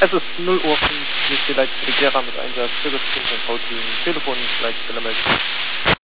Es ist 0 Uhr 5, hier ist die Leitstelle Gera mit Einsatz für das Kind und V-Team. Telefon, Leitstelle melden.